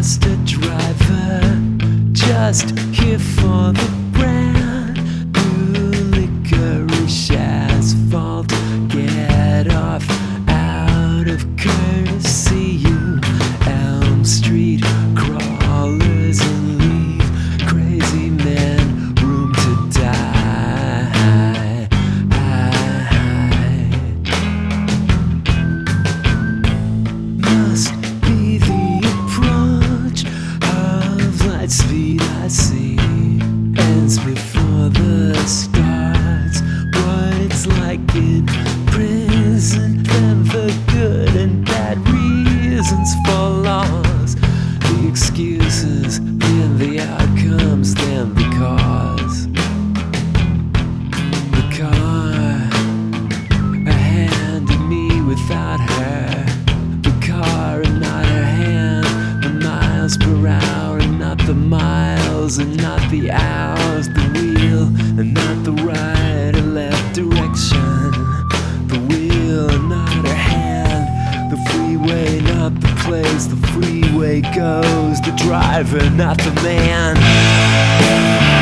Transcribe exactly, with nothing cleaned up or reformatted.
just a driver, just here for the brand new licorice asphalt. Get off out of courtesy, you Elm Street crawlers, and leave crazy men room to die. Must be the approach of light speed I see, ends before the starts. What it's like in prison, then the good and bad reasons for loss, the excuses, then the outcomes, then the cause. The car, a hand in me without her. The car and not her hand. The miles per hour and not the miles, and not the hours. The wheel and not the right or left direction. The wheel and not her hand. The freeway, not the place the freeway goes. The driver, not the man.